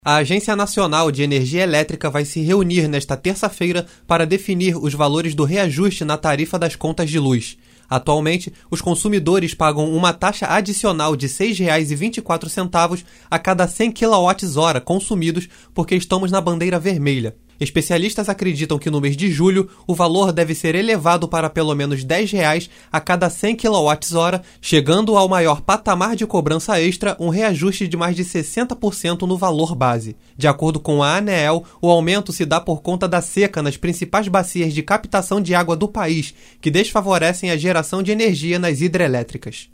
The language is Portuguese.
A Agência Nacional de Energia Elétrica vai se reunir nesta terça-feira para definir os valores do reajuste na tarifa das contas de luz. Atualmente, os consumidores pagam uma taxa adicional de R$ 6,24 a cada 100 kWh consumidos porque estamos na bandeira vermelha. Especialistas acreditam que no mês de julho o valor deve ser elevado para pelo menos R$ 10 a cada 100 kWh, chegando ao maior patamar de cobrança extra, um reajuste de mais de 60% no valor base. De acordo com a ANEEL, o aumento se dá por conta da seca nas principais bacias de captação de água do país, que desfavorecem a geração de energia nas hidrelétricas.